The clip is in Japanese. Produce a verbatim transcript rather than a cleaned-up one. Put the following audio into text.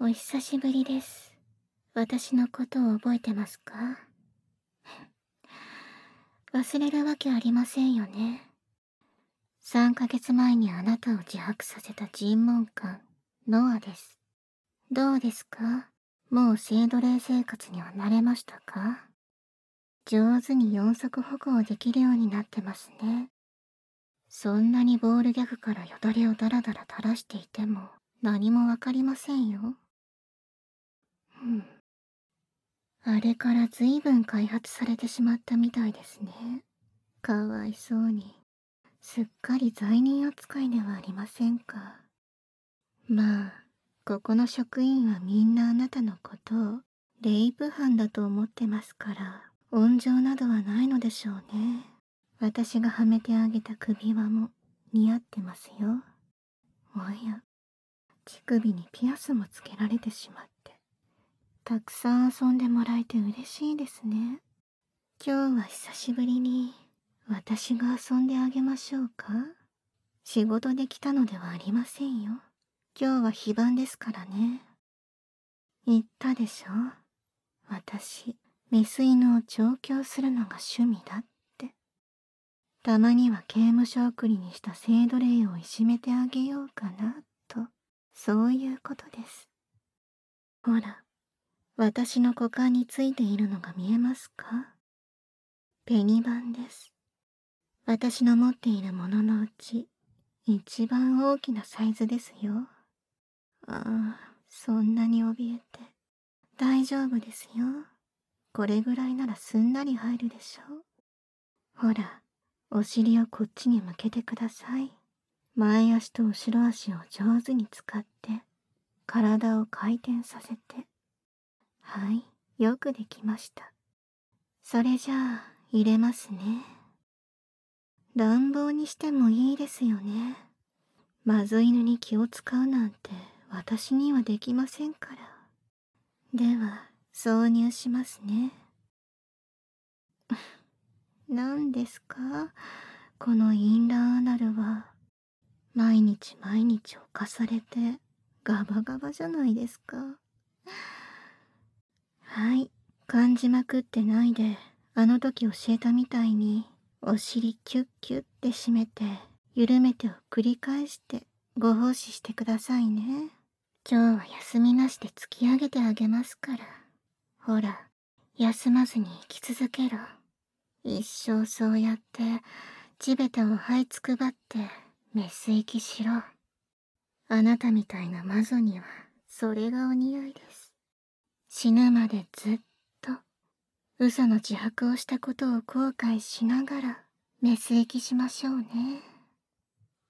お久しぶりです。私のことを覚えてますか？忘れるわけありませんよね。さんかげつまえにあなたを自白させた尋問官、ノアです。どうですか？もう性奴隷生活には慣れましたか？上手に四足歩行できるようになってますね。そんなにボールギャグからよだれをダラダラ垂らしていても何もわかりませんよ。うん。あれから随分開発されてしまったみたいですね。かわいそうに。すっかり罪人扱いではありませんか。まあ、ここの職員はみんなあなたのことをレイプ犯だと思ってますから、温情などはないのでしょうね。私がはめてあげた首輪も似合ってますよ。おや、乳首にピアスもつけられてしまって。たくさん遊んでもらえて嬉しいですね。今日は久しぶりに私が遊んであげましょうか？仕事で来たのではありませんよ。今日は非番ですからね。言ったでしょ？私、メス犬を調教するのが趣味だって。たまには刑務所送りにした性奴隷をいじめてあげようかな、と、そういうことです。ほら、私の股間についているのが見えますか？ペニバンです。私の持っているもののうち、一番大きなサイズですよ。ああ、そんなに怯えて。大丈夫ですよ。これぐらいならすんなり入るでしょ。ほら、お尻をこっちに向けてください。前足と後ろ足を上手に使って、体を回転させて。はい、よくできました。それじゃあ、入れますね。乱暴にしてもいいですよね。まず犬に気を使うなんて私にはできませんから。では、挿入しますね。何ですか？このインラーアナルは。毎日毎日犯されて、ガバガバじゃないですか。はい、感じまくってないで、あの時教えたみたいに、お尻キュッキュッて締めて、緩めてを繰り返して、ご奉仕してくださいね。今日は休みなしで突き上げてあげますから。ほら、休まずに生き続けろ。一生そうやって、地べたを這いつくばって、メス息しろ。あなたみたいな魔女には、それがお似合いです。死ぬまでずっと、嘘の自白をしたことを後悔しながら、メス息しましょうね。